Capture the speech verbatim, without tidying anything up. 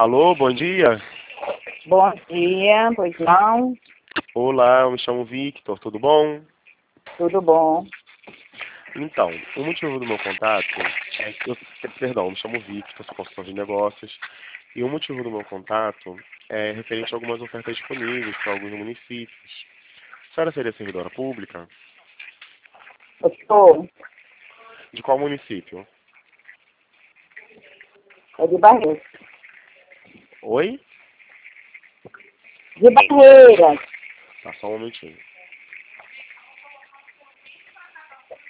Alô, bom dia. Bom dia, pois não? Olá, eu me chamo Victor, tudo bom? Tudo bom? Então, o motivo do meu contato é que eu, perdão, eu me chamo Victor, sou consultor de negócios, e o motivo do meu contato é referente a algumas ofertas disponíveis para alguns municípios. A senhora seria servidora pública? Eu sou De qual município? é de Barreiras. Oi? De Barreiras. Tá, só um momentinho.